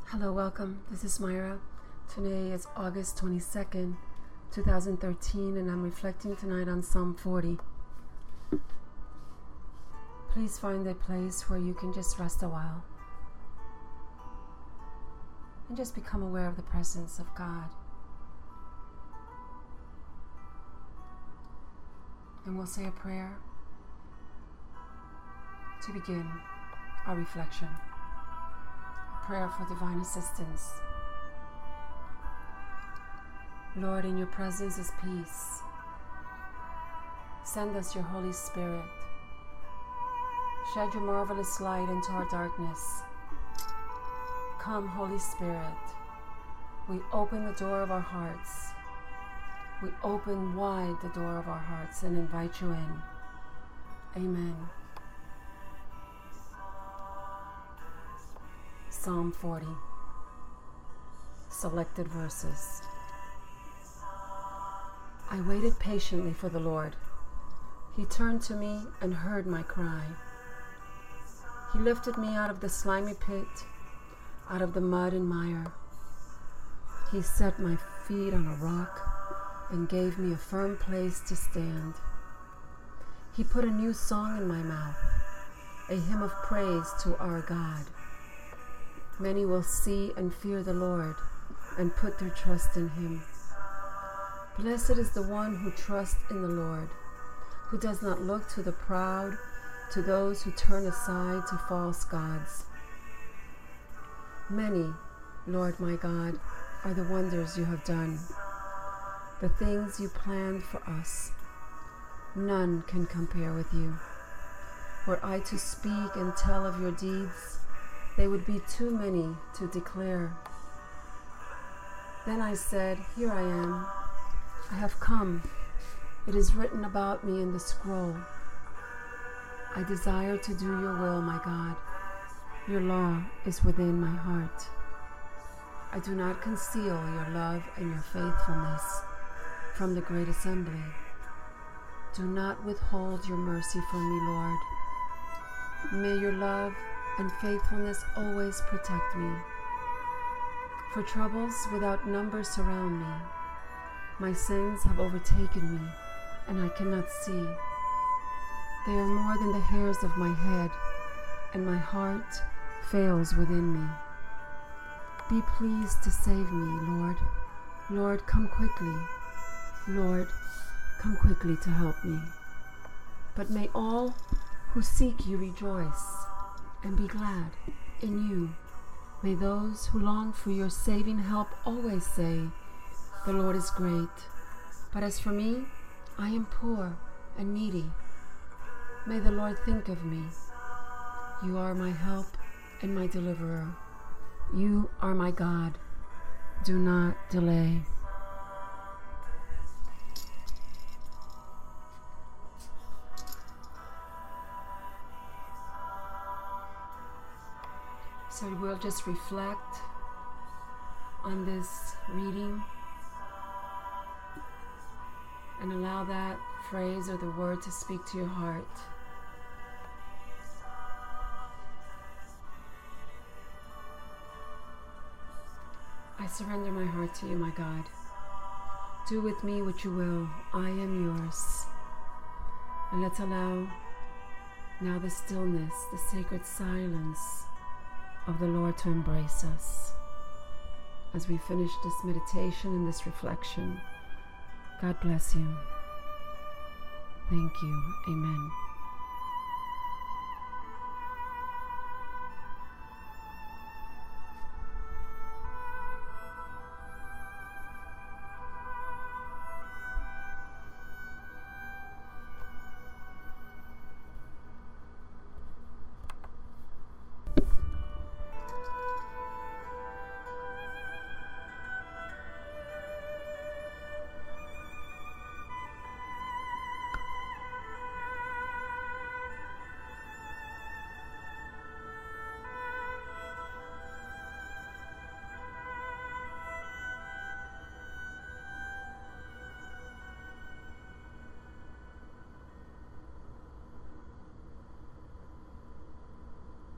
Hello, welcome. This is Myra. Today is August 22nd, 2013, and I'm reflecting tonight on Psalm 40. Please find a place where you can just rest a while and just become aware of the presence of God. And we'll say a prayer to begin our reflection. Prayer for divine assistance. Lord, in your presence is peace. Send us your Holy Spirit. Shed your marvelous light into our darkness. Come, Holy Spirit. We open the door of our hearts. We open wide the door of our hearts and invite you in. Amen. Psalm 40. Selected verses. I waited patiently for the Lord. He turned to me and heard my cry. He lifted me out of the slimy pit, out of the mud and mire. He set my feet on a rock and gave me a firm place to stand. He put a new song in my mouth, a hymn of praise to our God. Many will see and fear the Lord and put their trust in him. Blessed is the one who trusts in the Lord, who does not look to the proud, to those who turn aside to false gods. Many, Lord my God, are the wonders you have done, the things you planned for us. None can compare with you. Were I to speak and tell of your deeds, they would be too many to declare. Then I said, Here I am. I have come. It is written about me in the scroll. I desire to do your will, my God. Your law is within my heart. I do not conceal your love and your faithfulness from the great assembly. Do not withhold your mercy from me, Lord. May your love and faithfulness always protect me. For troubles without number surround me. My sins have overtaken me, and I cannot see. They are more than the hairs of my head, and my heart fails within me. Be pleased to save me, Lord. Lord, come quickly. Lord, come quickly to help me. But may all who seek you rejoice and be glad in you. May those who long for your saving help always say, The Lord is great. But as for me, I am poor and needy. May the Lord think of me. You are my help and my deliverer. You are my God. Do not delay. So we'll just reflect on this reading and allow that phrase or the word to speak to your heart. I surrender my heart to you, my God. Do with me what you will. I am yours. And let's allow now the stillness, the sacred silence of the Lord to embrace us. As we finish this meditation and this reflection, God bless you. Thank you. Amen.